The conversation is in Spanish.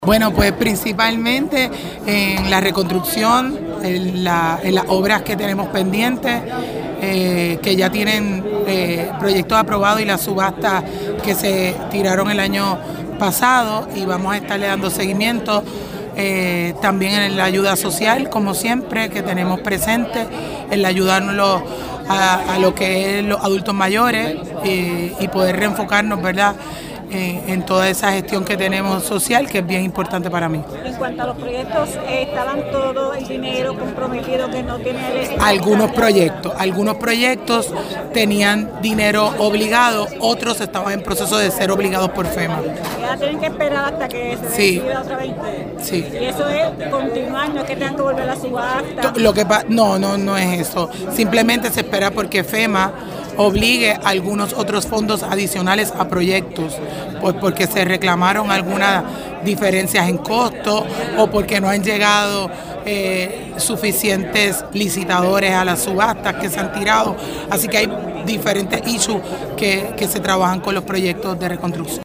Bueno, pues principalmente en la reconstrucción, en las obras que tenemos pendientes, que ya tienen proyectos aprobados y las subastas que se tiraron el año pasado y vamos a estarle dando seguimiento. También en la ayuda social, como siempre, que tenemos presente, en ayudarnos a lo que es los adultos mayores y poder reenfocarnos, ¿verdad?, en toda esa gestión que tenemos social, que es bien importante para mí. En cuanto a los proyectos, ¿estaban todo el dinero comprometido que no tiene el... Algunos proyectos tenían dinero obligado, otros estaban en proceso de ser obligados por FEMA. Ya tienen que esperar hasta que se decida otra vez. Sí. Y eso es continuar, no es que tengan que volver a subasta. No es eso. Simplemente se espera porque FEMA obligue algunos otros fondos adicionales a proyectos, pues porque se reclamaron algunas diferencias en costo o porque no han llegado suficientes licitadores a las subastas que se han tirado. Así que hay diferentes issues que se trabajan con los proyectos de reconstrucción.